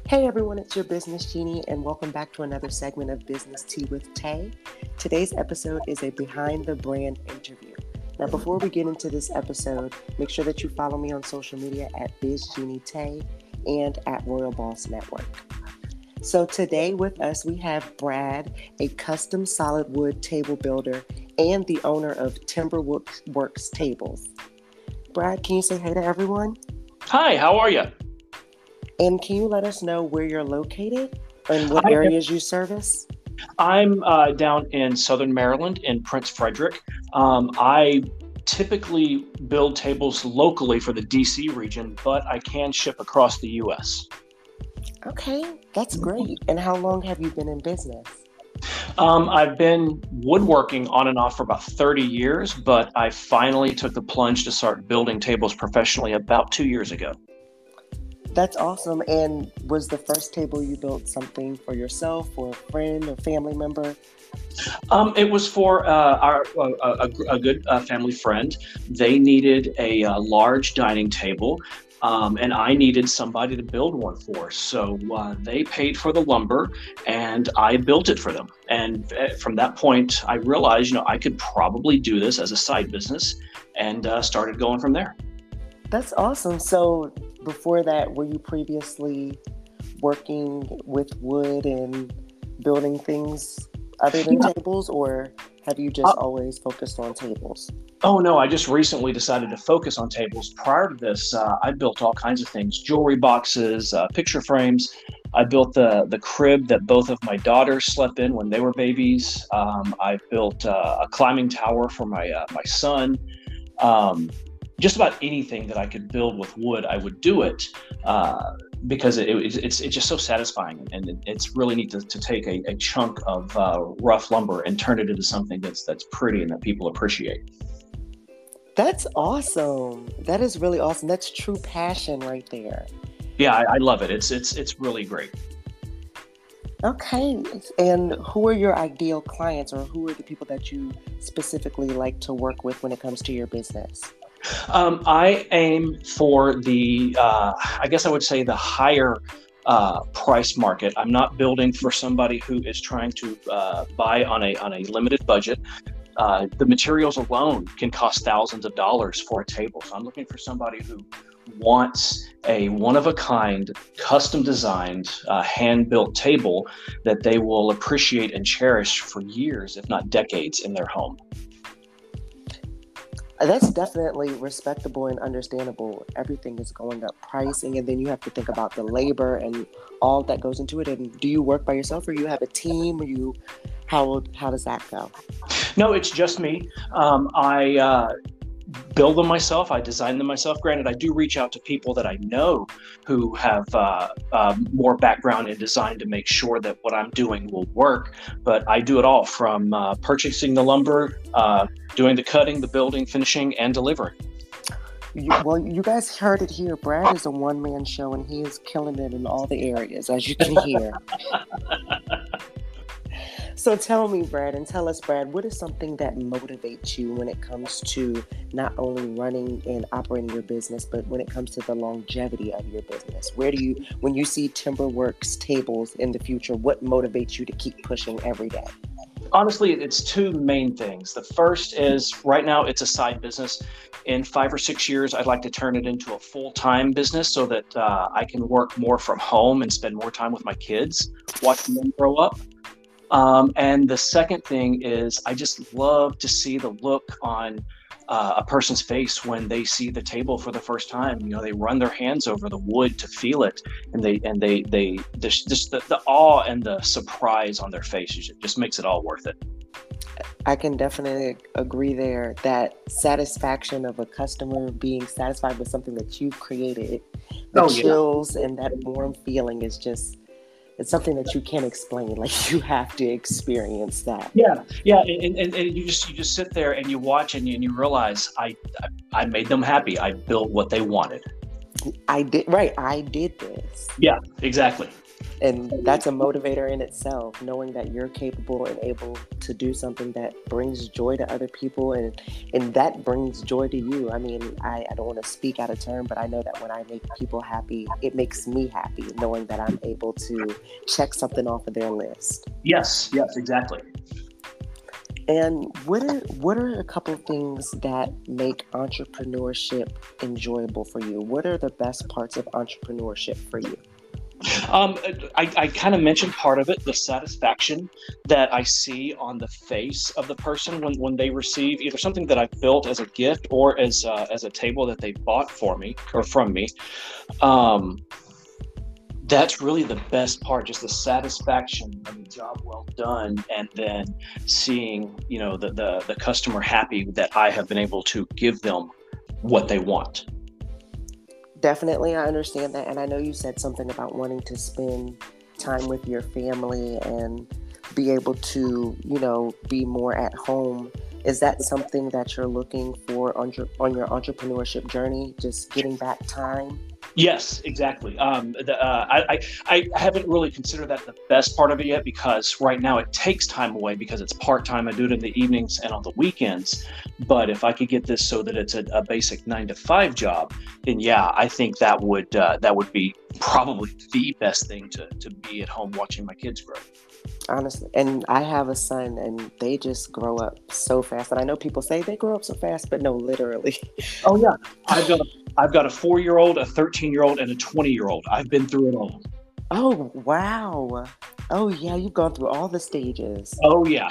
Hey everyone, it's your Business Genie, and welcome back to another segment of Business Tea with Tay. Today's episode is a behind the brand interview. Now, before we get into this episode, make sure that you follow me on social media at BizGenieTay and at Royal Boss Network. So today with us, we have Brad, a custom solid wood table builder and the owner of Timberworks Tables. Brad, can you say hey to everyone? Hi, how are you? And can you let us know where you're located and what areas you service? I'm down in Southern Maryland in Prince Frederick. I typically build tables locally for the DC region, but I can ship across the US. Okay, that's great. And how long have you been in business? I've been woodworking on and off for about 30 years, but I finally took the plunge to start building tables professionally about 2 years ago. That's awesome. And was the first table you built something for yourself or a friend or family member? It was for a good family friend. They needed a large dining table, and I needed somebody to build one for. So they paid for the lumber, and I built it for them. And from that point, I realized, I could probably do this as a side business, and started going from there. That's awesome. So before that, were you previously working with wood and building things other than tables, or have you just always focused on tables? Oh, no, I just recently decided to focus on tables. Prior to this, I built all kinds of things, jewelry boxes, picture frames. I built the crib that both of my daughters slept in when they were babies. I built a climbing tower for my son. Just about anything that I could build with wood, I would do it because it's just so satisfying, and it's really neat to take a chunk of rough lumber and turn it into something that's pretty and that people appreciate. That's awesome. That is really awesome. That's true passion right there. Yeah, I love it. It's really great. Okay. And who are your ideal clients, or who are the people that you specifically like to work with when it comes to your business? I aim for I guess I would say the higher price market. I'm not building for somebody who is trying to buy on a limited budget. The materials alone can cost thousands of dollars for a table. So I'm looking for somebody who wants a one-of-a-kind, custom-designed, hand-built table that they will appreciate and cherish for years, if not decades, in their home. That's definitely respectable and understandable. Everything is going up pricing, and then you have to think about the labor and all that goes into it. And do you work by yourself, or you have a team, or how does that go? No, it's just me. I build them myself. I design them myself. Granted, I do reach out to people that I know who have more background in design to make sure that what I'm doing will work. But I do it all, from purchasing the lumber, doing the cutting, the building, finishing, and delivering. You guys heard it here. Brad is a one-man show, and he is killing it in all the areas, as you can hear. So tell me, Brad, and tell us, Brad, what is something that motivates you when it comes to not only running and operating your business, but when it comes to the longevity of your business? When you see Timberworks Tables in the future, what motivates you to keep pushing every day? Honestly, it's two main things. The first is, right now it's a side business. In 5 or 6 years, I'd like to turn it into a full-time business so that I can work more from home and spend more time with my kids, watching them grow up. And the second thing is, I just love to see the look on a person's face when they see the table for the first time. They run their hands over the wood to feel it, and just the awe and the surprise on their faces. It just makes it all worth it. I can definitely agree there. That satisfaction of a customer being satisfied with something that you've created, the chills and that warm feeling is just, it's something that you can't explain. Like, you have to experience that. Yeah, and you just sit there and you watch, and you realize I made them happy. I built what they wanted. I did this. Yeah, exactly. And that's a motivator in itself, knowing that you're capable and able to do something that brings joy to other people, and that brings joy to you. I mean, I don't want to speak out of turn, but I know that when I make people happy, it makes me happy knowing that I'm able to check something off of their list. Yes, exactly. And what are a couple of things that make entrepreneurship enjoyable for you? What are the best parts of entrepreneurship for you? I kind of mentioned part of it, the satisfaction that I see on the face of the person when they receive either something that I've built as a gift or as a table that they bought for me or from me. That's really the best part, just the satisfaction of the job well done, and then seeing, the customer happy that I have been able to give them what they want. Definitely, I understand that. And I know you said something about wanting to spend time with your family and be able to, be more at home. Is that something that you're looking for on your entrepreneurship journey? Just getting back time? Yes, exactly. I haven't really considered that the best part of it yet, because right now it takes time away because it's part-time. I do it in the evenings and on the weekends. But if I could get this so that it's a basic 9-to-5 job, then yeah, I think that would be probably the best thing to be at home watching my kids grow. Honestly, and I have a son, and they just grow up so fast. And I know people say they grow up so fast, but no, literally. Oh yeah, I've got a 4-year-old, a 13-year-old, and a 20-year-old. I've been through it all. Oh wow! Oh yeah, you've gone through all the stages. Oh yeah.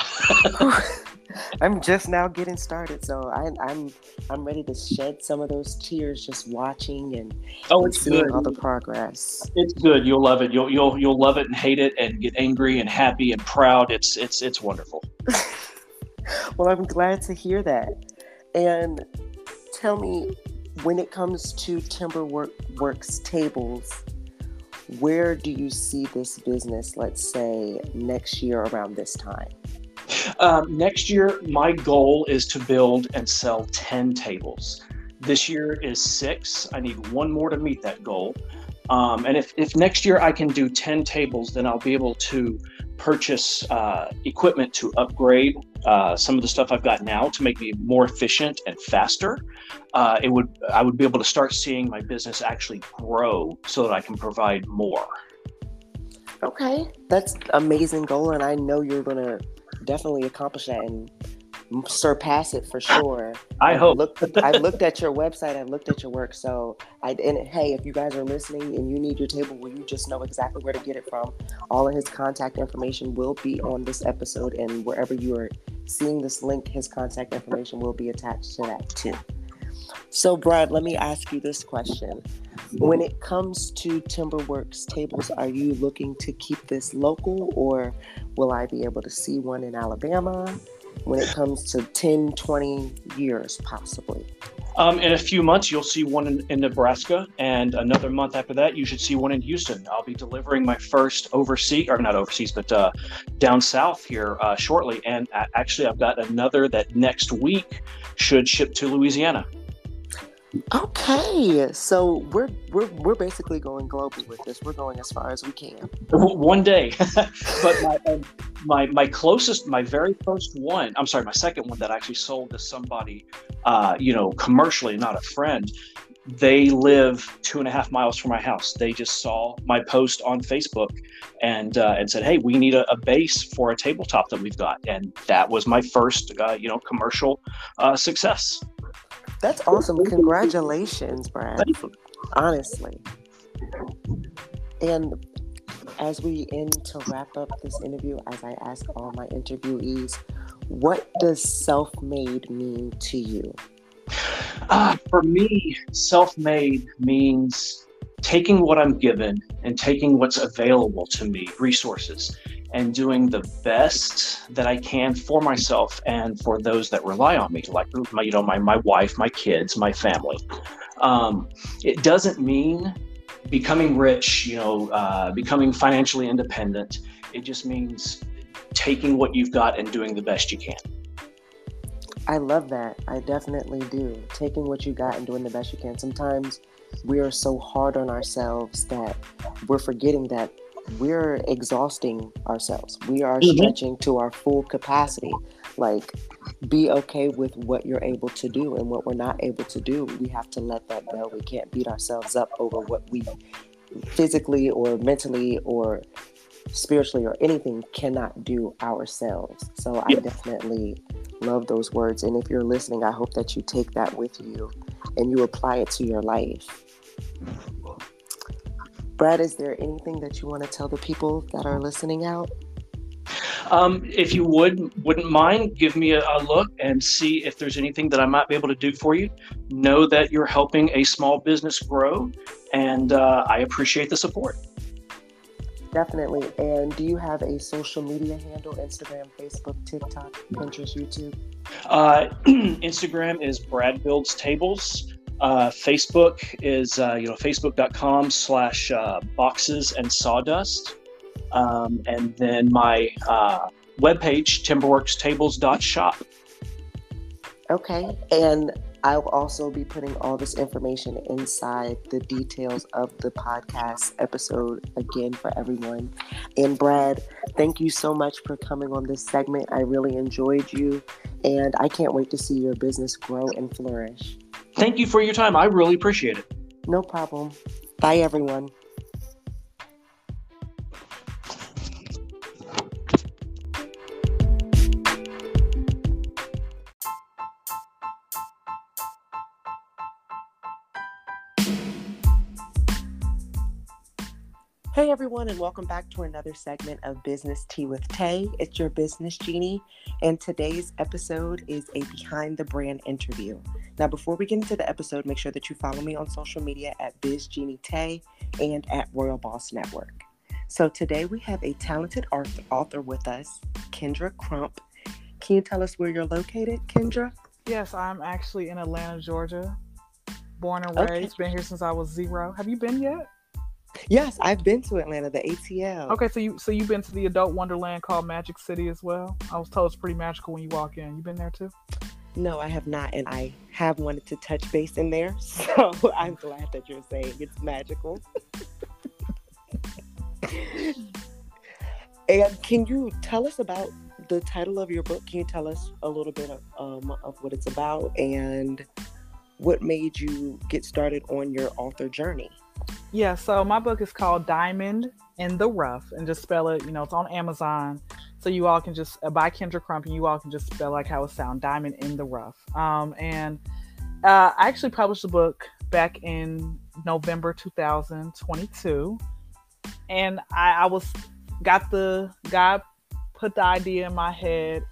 I'm just now getting started, so I'm ready to shed some of those tears just watching and seeing all the progress. It's good. You'll love it. You'll love it and hate it and get angry and happy and proud. It's wonderful. Well, I'm glad to hear that. And tell me, when it comes to TimberWorks tables, where do you see this business, let's say, next year around this time? Next year, my goal is to build and sell 10 tables. This year is 6. I need one more to meet that goal. And if next year I can do 10 tables, then I'll be able to purchase equipment to upgrade some of the stuff I've got now to make me more efficient and faster. I would be able to start seeing my business actually grow so that I can provide more. Okay, that's an amazing goal, and I know you're going to definitely accomplish that and surpass it for sure. I hope. I've looked at your website. I've looked at your work. So, hey, if you guys are listening and you need your table, well, you just know exactly where to get it from. All of his contact information will be on this episode, and wherever you are seeing this link, his contact information will be attached to that too. So, Brad, let me ask you this question. When it comes to TimberWorks tables, are you looking to keep this local, or will I be able to see one in Alabama when it comes to 10, 20 years, possibly? In a few months, you'll see one in Nebraska, and another month after that, you should see one in Houston. I'll be delivering my first down south here shortly, and actually, I've got another that next week should ship to Louisiana. Okay, so we're basically going global with this. We're going as far as we can. One day, but my closest, my very first one, I'm sorry, my second one that I actually sold to somebody, commercially, not a friend. They live 2.5 miles from my house. They just saw my post on Facebook and said, "Hey, we need a base for a tabletop that we've got," and that was my first, commercial success. That's awesome. Congratulations, Brad. Honestly. And as we end to wrap up this interview, as I ask all my interviewees, what does self-made mean to you? For me, self-made means taking what I'm given and taking what's available to me, resources, and doing the best that I can for myself and for those that rely on me, like my wife, my kids, my family. It doesn't mean becoming rich, becoming financially independent. It just means taking what you've got and doing the best you can. I love that. I definitely do. Taking what you got and doing the best you can. Sometimes we are so hard on ourselves that we're forgetting that we're exhausting ourselves. We are Mm-hmm. stretching to our full capacity. Like, be okay with what you're able to do, and what we're not able to do, we have to let that go. We can't beat ourselves up over what we physically or mentally or spiritually or anything cannot do ourselves. So I Yeah. definitely love those words. And if you're listening, I hope that you take that with you and you apply it to your life. Brad, is there anything that you want to tell the people that are listening out? If you wouldn't mind, give me a look and see if there's anything that I might be able to do for you. Know that you're helping a small business grow, and I appreciate the support. Definitely. And do you have a social media handle? Instagram, Facebook, TikTok, Pinterest, YouTube? Instagram is Brad Builds Tables. Facebook is facebook.com/boxes and sawdust. And then my webpage, timberworkstables.shop. Okay. And I'll also be putting all this information inside the details of the podcast episode again for everyone. And Brad, thank you so much for coming on this segment. I really enjoyed you, and I can't wait to see your business grow and flourish. Thank you for your time. I really appreciate it. No problem. Bye, everyone. Hey everyone, and welcome back to another segment of Business Tea with Tay. It's your business genie, and today's episode is a behind the brand interview. Now, before we get into the episode, make sure that you follow me on social media at BizGenieTay and at Royal Boss Network. So today we have a talented author with us, Kendra Crump. Can you tell us where you're located, Kendra? Yes, I'm actually in Atlanta, Georgia. Born and Okay. raised. Been here since I was 0. Have you been yet? Yes, I've been to Atlanta, the ATL. Okay, so you've been to the adult wonderland called Magic City as well? I was told it's pretty magical when you walk in. You been there too? No, I have not, and I have wanted to touch base in there, so I'm glad that you're saying it's magical. And can you tell us about the title of your book? Can you tell us a little bit of what it's about and what made you get started on your author journey? Yeah, so my book is called Diamond in the Rough, and just spell it, it's on Amazon. So you all can just, by Kendra Crump, and you all can just spell like how it sounds, Diamond in the Rough. I actually published the book back in November 2022. And God put the idea in my head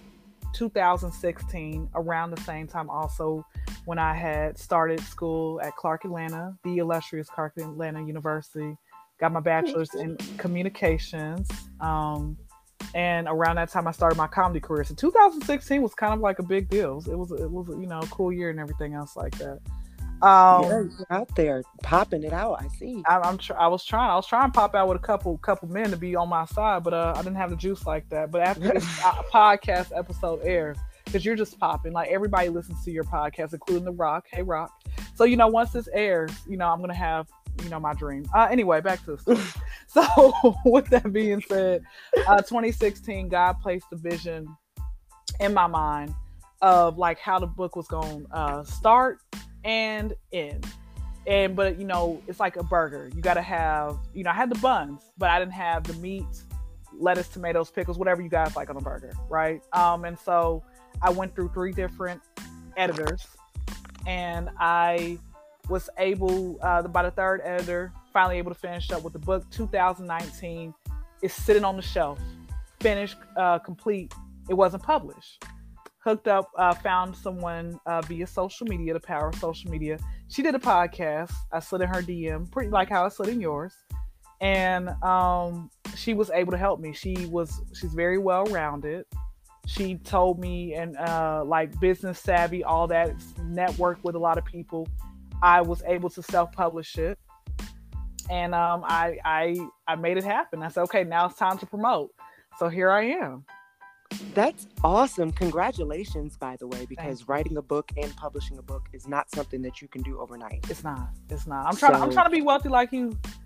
2016, around the same time also when I had started school at Clark Atlanta, the illustrious Clark Atlanta University, got my bachelor's in communications. And around that time I started my comedy career. So 2016 was kind of like a big deal. It was a cool year and everything else like that. Yeah, you're out there popping it out. I see. I was trying to pop out with a couple men to be on my side, but I didn't have the juice like that. But after this podcast episode airs, because you're just popping, like everybody listens to your podcast, including The Rock. Hey, Rock. So once this airs, I'm gonna have my dream. Anyway, back to the story. So with that being said, 2016, God placed the vision in my mind of like how the book was gonna start and end. But it's like a burger. You gotta have, I had the buns, but I didn't have the meat, lettuce, tomatoes, pickles, whatever you guys like on a burger, right? And so I went through 3 different editors, and I was able, by the 3rd editor, finally able to finish up with the book. 2019 is sitting on the shelf, finished, complete. It wasn't published. Hooked up, found someone via social media, the power of social media. She did a podcast. I slid in her DM, pretty like how I slid in yours. And she was able to help me. She's very well-rounded. She told me, and like business savvy, all that, network with a lot of people. I was able to self-publish it. And I made it happen. I said, okay, now it's time to promote. So here I am. That's awesome. Congratulations, by the way, because writing a book and publishing a book is not something that you can do overnight. It's not. I'm trying to be wealthy like you.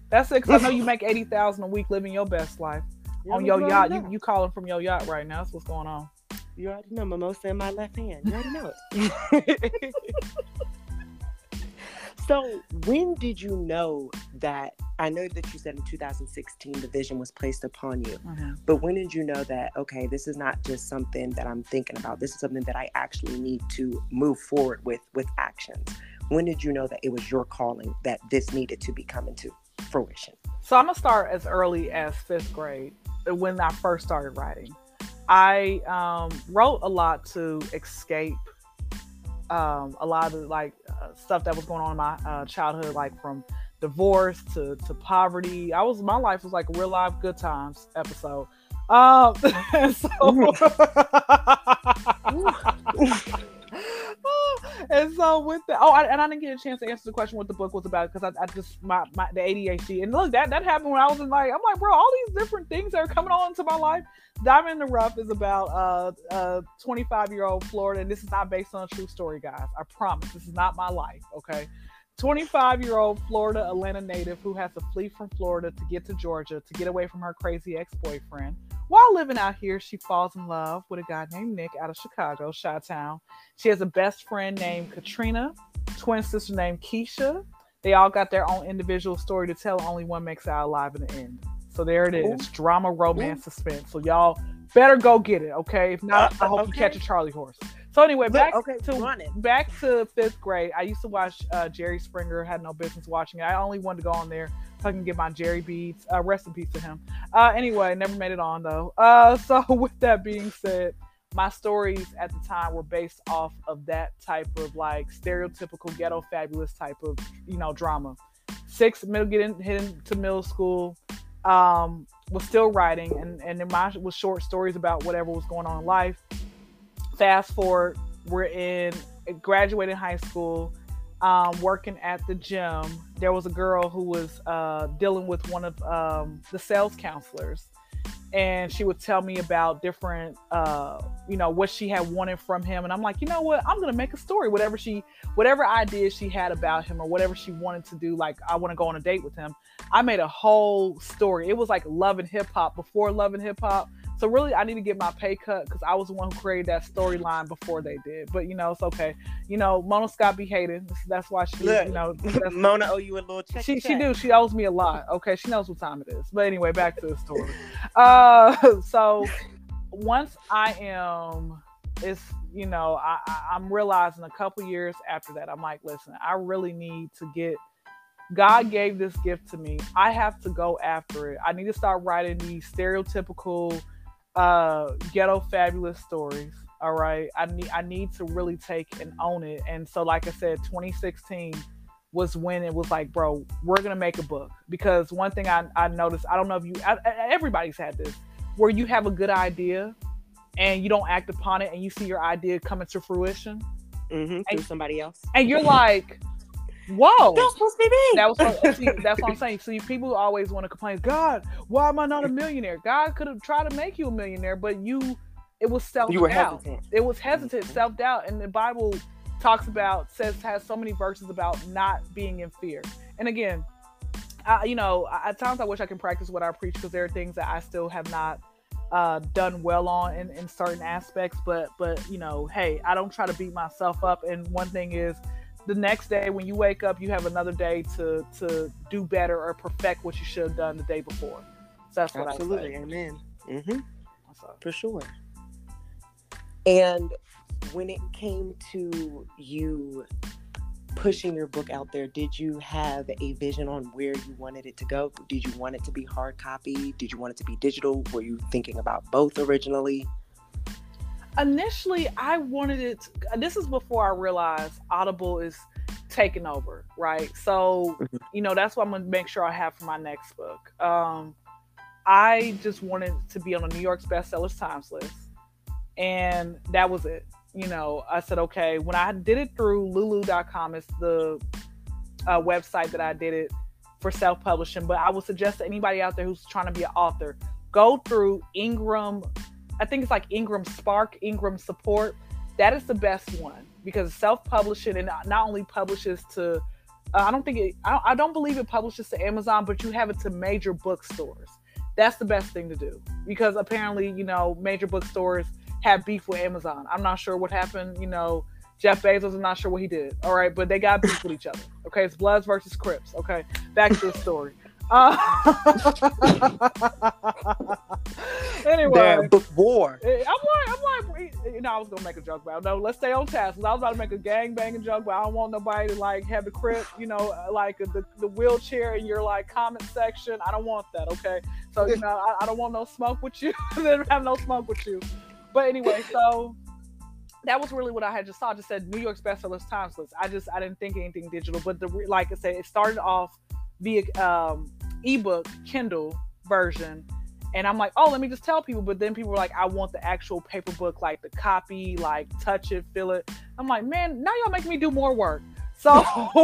That's it. Cause I know you make $80,000 a week living your best life on your yacht. You calling from your yacht right now. That's what's going on. You already know, mimosa in my left hand. You already know it. So when did you know that, I know that you said in 2016 the vision was placed upon you, but when did you know that, okay, this is not just something that I'm thinking about, this is something that I actually need to move forward with actions? When did you know that it was your calling, that this needed to be coming to fruition? So I'm going to start as early as 5th grade when I first started writing. I wrote a lot to escape a lot of stuff that was going on in my childhood, like from divorce to poverty. My life was like a real life good times episode. And so and so with that, and I didn't get a chance to answer the question what the book was about, because I just my the ADHD, and look, that happened when I was I'm like, bro, all these different things that are coming on into my life. Diamond in the Rough is about 25-year-old Florida, and this is not based on a true story, guys. I promise, this is not my life, okay? 25-year-old Florida Atlanta native who has to flee from Florida to get to Georgia to get away from her crazy ex-boyfriend. While living out here, she falls in love with a guy named Nick out of Chicago, Chi-Town. She has a best friend named Katrina, twin sister named Keisha. They all got their own individual story to tell. Only one makes it out alive in the end. So there it is. Drama, romance, suspense. So y'all better go get it, okay? If not, I hope you catch a Charlie horse. So anyway, back to 5th grade. I used to watch Jerry Springer. Had no business watching it. I only wanted to go on there so I can get my Jerry beads. Rest in peace to him. Anyway, never made it on though. So with that being said, my stories at the time were based off of that type of like stereotypical ghetto fabulous type of drama. Getting to middle school. Was still writing, and mine was short stories about whatever was going on in life. Fast forward, we're graduating high school, working at the gym. There was a girl who was dealing with one of the sales counselors, and she would tell me about different, what she had wanted from him. And I'm like, you know what? I'm going to make a story. Whatever ideas she had about him or whatever she wanted to do, like I want to go on a date with him. I made a whole story. It was like Love and Hip Hop before Love and Hip Hop. So really, I need to get my pay cut because I was the one who created that storyline before they did. But it's okay. Mona Scott be hated. That's why she. Mona owe you a little check. She do. She owes me a lot. Okay, she knows what time it is. But anyway, back to the story. So once I am, I'm realizing a couple years after that, I'm like, listen, I really need to get. God gave this gift to me. I have to go after it. I need to start writing these stereotypical ghetto fabulous stories. All right. I need to really take and own it. And so, like I said, 2016 was when it was like, bro, we're going to make a book. Because one thing I noticed, I don't know if everybody's had this, where you have a good idea and you don't act upon it and you see your idea coming to fruition. Through somebody else. And you're like, whoa, that's supposed to be me. That's what I'm saying. See, people always want to complain, God, why am I not a millionaire? God could have tried to make you a millionaire, but it was self-doubt. You were hesitant. It was hesitant, self-doubt. And the Bible has so many verses about not being in fear. And again, at times I wish I can practice what I preach, because there are things that I still have not done well on in certain aspects. But hey, I don't try to beat myself up. And one thing is, the next day when you wake up, you have another day to do better or perfect what you should have done the day before. So that's what absolutely. I say. Amen. Mm-hmm. For sure. And when it came to you pushing your book out there, did you have a vision on where you wanted it to go? Did you want it to be hard copy? Did you want it to be digital? Were you thinking about both originally? Initially, I wanted it. This is before I realized Audible is taking over, right? So, that's what I'm going to make sure I have for my next book. I just wanted to be on the New York's bestsellers times list. And that was it. I said, okay, when I did it through Lulu.com, it's the website that I did it for self-publishing. But I would suggest to anybody out there who's trying to be an author, go through Ingram. I think it's like Ingram Spark, Ingram Support. That is the best one, because self-publishing, and not only publishes to I don't believe it publishes to Amazon, but you have it to major bookstores. That's the best thing to do, because apparently, major bookstores have beef with Amazon. I'm not sure what happened. Jeff Bezos, I'm not sure what he did. All right, but they got beef with each other. Okay, it's Bloods versus Crips. Okay, back to the story. Anyway, book war. I'm like, I was gonna make a joke about it. No, let's stay on task. I was about to make a gang banging joke, but I don't want nobody to like have the Crip, like the wheelchair in your like comment section. I don't want that. Okay, so I don't want no smoke with you. I didn't have no smoke with you. But anyway, so that was really what I had just saw. I just said New York's bestsellers times list. I didn't think anything digital, but like I said, it started off via ebook Kindle version, and I'm like, oh, let me just tell people. But then people were like, I want the actual paper book, like the copy, like touch it, feel it. I'm like, man, now y'all making me do more work. So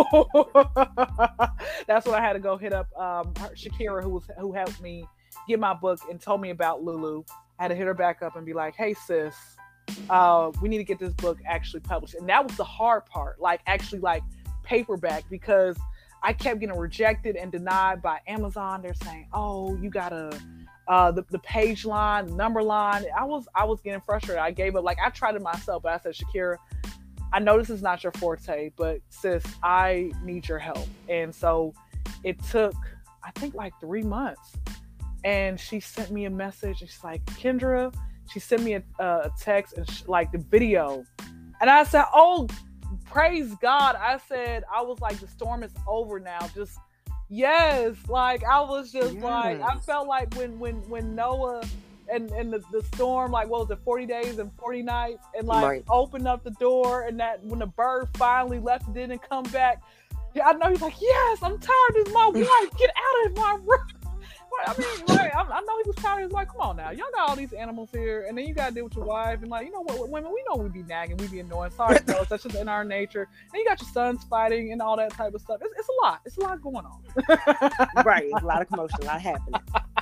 that's what I had to go hit up Shakira, who helped me get my book and told me about Lulu. I had to hit her back up and be like, hey sis, we need to get this book actually published. And that was the hard part, like actually like paperback, because I kept getting rejected and denied by Amazon. They're saying, oh, you gotta the page line, number line. I was getting frustrated. I gave up. Like, I tried it myself, but I said, Shakira, I know this is not your forte, but sis, I need your help. And so it took, I think, like 3 months. And she sent me a message, and she's like, Kendra, she sent me a text and like the video. And I said, oh, praise God. I said, I was like, the storm is over now. Just, yes. Like, I was just like, I felt like when Noah and the storm, like, what was it, 40 days and 40 nights, and like opened up the door, and that when the bird finally left and didn't come back, I know he's like, yes, I'm tired. This is my wife. Get out of my room. I mean, right, I know he was tired. He was like, come on now. Y'all got all these animals here, and then you got to deal with your wife. And like, you know what, women, we know we be nagging, we be annoying. Sorry, fellas, that's just in our nature. And you got your sons fighting and all that type of stuff. It's a lot. It's a lot going on. Right. It's a lot of commotion, a lot happening.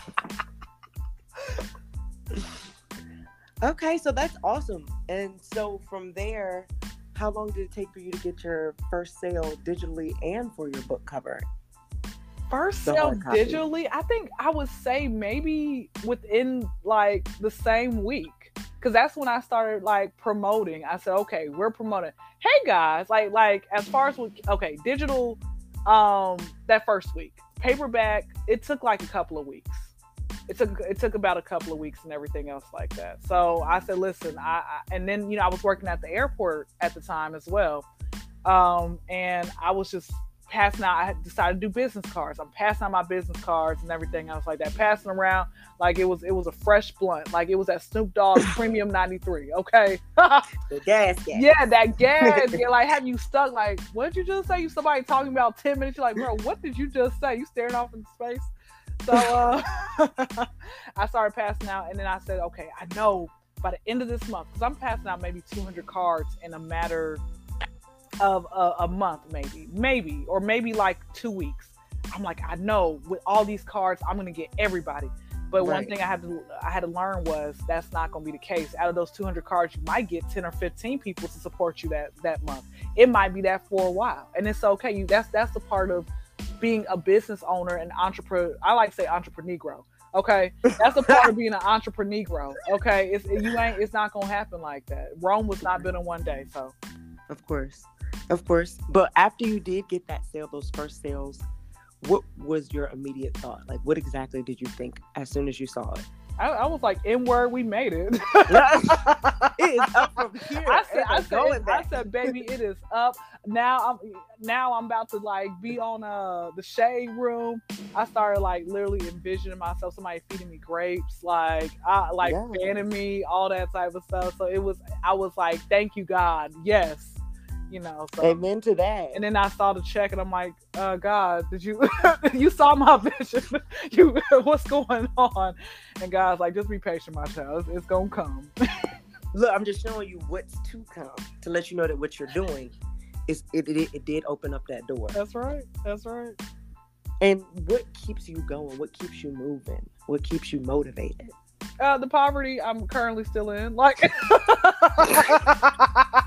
Okay, so that's awesome. And so from there, how long did it take for you to get your first sale digitally and for your book cover? First sale digitally, I think I would say maybe within like the same week, because that's when I started like promoting. I said, okay, we're promoting. Hey guys, like as far as digital, that first week. Paperback, it took like a couple of weeks. It took about a couple of weeks and everything else like that. So I said, listen, and then I was working at the airport at the time as well, and I was just passing out. I had decided to do business cards. I'm passing out my business cards and everything else like that, passing around like it was a fresh blunt, like it was that Snoop Dogg Premium 93. Okay. The gas. Yeah, that gas. Yeah, like, have you stuck? Like, what did you just say? You somebody talking about 10 minutes. You're like, bro, what did you just say? You staring off into space. So I started passing out, and then I said, okay, I know by the end of this month, because I'm passing out maybe 200 cards in a matter of a month, maybe, or maybe like 2 weeks. I'm like, I know with all these cards, I'm gonna get everybody. But one thing I had to learn was that's not gonna be the case. Out of those 200 cards, you might get 10 or 15 people to support you that month. It might be that for a while, and it's okay. That's the part of being a business owner and entrepreneur. I like to say entrepreneur. Okay, that's a part of being an entrepreneur. Okay, it's not gonna happen like that. Rome was not built in one day. So, of course. But after you did get that sale, those first sales, what was your immediate thought? Like, what exactly did you think as soon as you saw it? I was like, N-word, we made it. It is up from here. I said, baby, it is up. Now I'm about to like be on the shade room. I started like literally envisioning myself, somebody feeding me grapes, fanning me, all that type of stuff. So I was like, thank you, God. Yes. So, amen to that. And then I saw the check, and I'm like, God, did you you saw my vision? What's going on? And God's like, just be patient, my child. It's gonna come. Look, I'm just showing you what's to come to let you know that what you're doing it did open up that door. That's right. And what keeps you going? What keeps you moving? What keeps you motivated? The poverty I'm currently still in. Like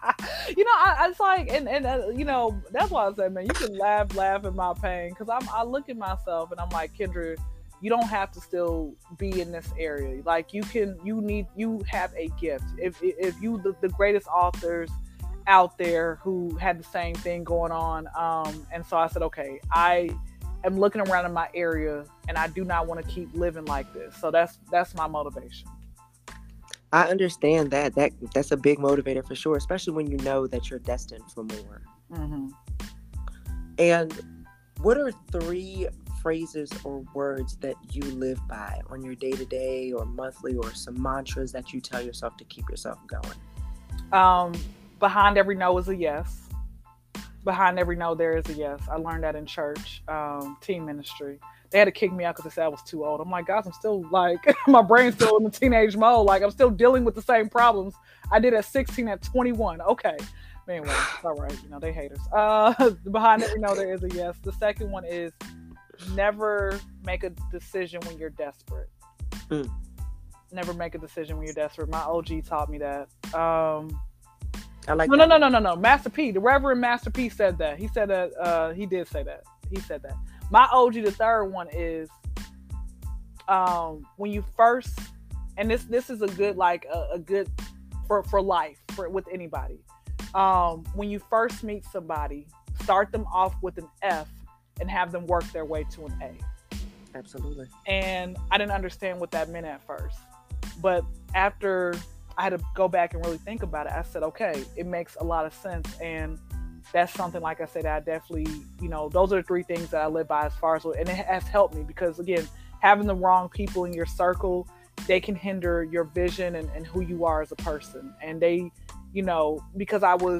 It's like, that's why I said, man, you can laugh at my pain, because I look at myself and I'm like, Kendra, you don't have to still be in this area. Like, you have a gift. If you the greatest authors out there who had the same thing going on, and so I said, okay, I am looking around in my area, and I do not want to keep living like this. So that's my motivation. I understand that. That's a big motivator for sure, especially when you know that you're destined for more. Mm-hmm. And what are 3 phrases or words that you live by on your day-to-day or monthly, or some mantras that you tell yourself to keep yourself going? Behind every no is a yes. Behind every no, there is a yes. I learned that in church, teen ministry. They had to kick me out because they said I was too old. I'm like, guys, I'm still like, my brain's still in the teenage mode. Like, I'm still dealing with the same problems I did at 16, at 21. Okay. Anyway, all right. They haters. Behind every no, there is a yes. The second one is never make a decision when you're desperate. Never make a decision when you're desperate. My OG taught me that. I like No. Master P, the Reverend Master P said that. He said that. He did say that. He said that. My OG, the third one is when you first, and this is a good, like a good for life, with anybody. When you first meet somebody, start them off with an F and have them work their way to an A. Absolutely. And I didn't understand what that meant at first, but after I had to go back and really think about it, I said, okay, it makes a lot of sense. And that's something, like I said, I definitely, those are the 3 things that I live by as far as, and it has helped me, because again, having the wrong people in your circle, they can hinder your vision and who you are as a person. And they, because I was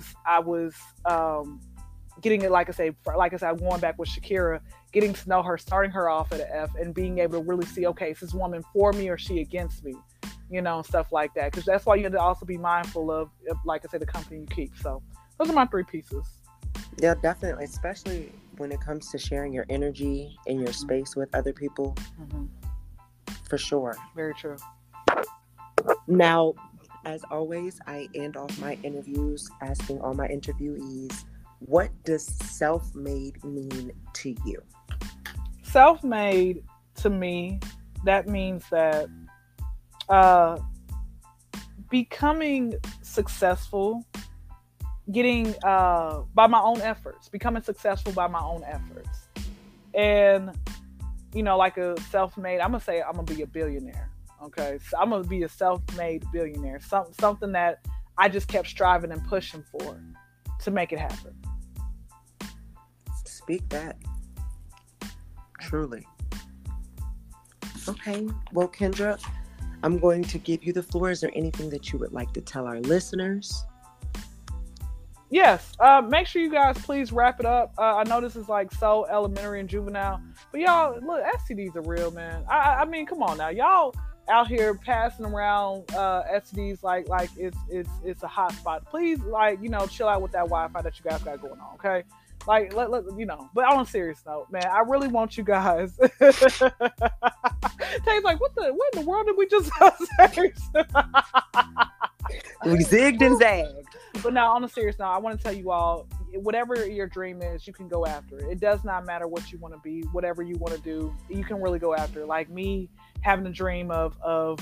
getting it, like I said, going back with Shakira, getting to know her, starting her off at an F, and being able to really see, okay, is this woman for me or is she against me? Stuff like that. Because that's why you have to also be mindful of, like I said, the company you keep. So those are my 3 pieces. Yeah, definitely. Especially when it comes to sharing your energy in your space with other people. Mm-hmm. For sure. Very true. Now, as always, I end off my interviews asking all my interviewees, what does self-made mean to you? Self-made, to me, that means that becoming successful, getting by my own efforts, becoming successful by my own efforts. And, like a self-made, I'm going to say I'm going to be a billionaire. Okay. So I'm going to be a self-made billionaire. Something that I just kept striving and pushing for to make it happen. Speak that. Truly. Okay. Well, Kendra, I'm going to give you the floor. Is there anything that you would like to tell our listeners? Yes. Make sure you guys please wrap it up. I know this is like so elementary and juvenile, but y'all, look, STDs are real, man. I mean, come on now, y'all out here passing around STDs like it's a hot spot. Please, chill out with that Wi-Fi that you guys got going on, okay? Like, let but on a serious note, man, I really want you guys. Tay's like, what in the world did we just say? We zigged and zagged. But now, on a serious note, I want to tell you all, whatever your dream is, you can go after it. It does not matter what you want to be, whatever you want to do, you can really go after it. Like me having a dream of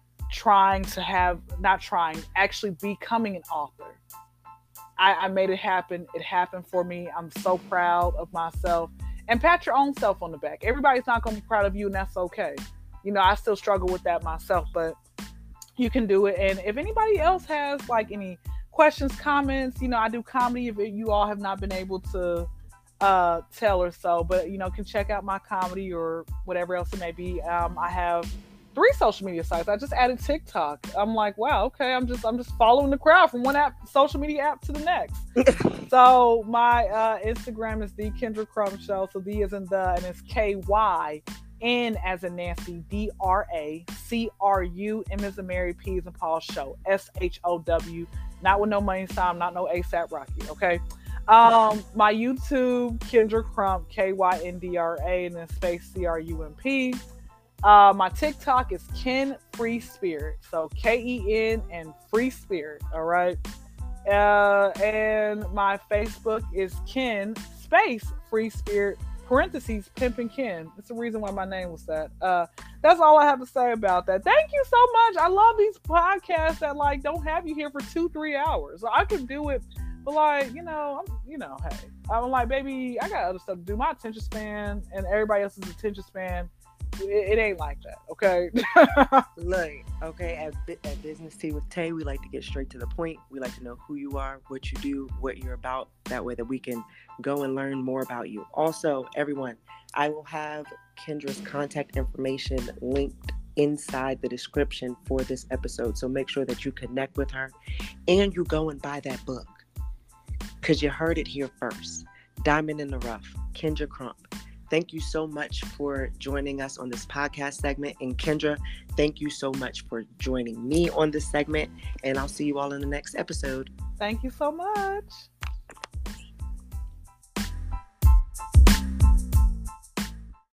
actually becoming an author. I made it happen. It happened for me. I'm so proud of myself. And pat your own self on the back. Everybody's not going to be proud of you, and that's okay. I still struggle with that myself, but you can do it. And if anybody else has like any questions, comments, I do comedy if you all have not been able to tell or so, but can check out my comedy or whatever else it may be. I have 3 social media sites. I just added TikTok. I'm like, wow, okay, I'm just following the crowd from one social media app to the next. So my Instagram is the Kendra Crumb Show. So D as in the, and it's KYN as in Nancy, DRACRU, M as in Mary, P as in Paul, Show, SHOW, not with no money sign, not no ASAP Rocky, okay? My YouTube, Kendra Crump, KYNDRA, and then space CRUMP. My TikTok is Ken Free Spirit, so KEN and Free Spirit. All right. And my Facebook is Ken space Free Spirit parentheses Pimpin' Ken. It's the reason why my name was that. That's all I have to say about that. Thank you so much. I love these podcasts that like don't have you here for 2-3 hours. I could do it, but like hey, I'm like, baby, I got other stuff to do. My attention span and everybody else's attention span, it ain't like that. Okay. Look, okay, at Business Tea with Tay, we like to get straight to the point. We like to know who you are, what you do, what you're about. That way that we can go and learn more about you. Also, everyone, I will have Kendra's contact information linked inside the description for this episode. So make sure that you connect with her and you go and buy that book, because you heard it here first. Diamond in the Rough, Kendra Crump. Thank you so much for joining us on this podcast segment. And Kendra, thank you so much for joining me on this segment. And I'll see you all in the next episode. Thank you so much.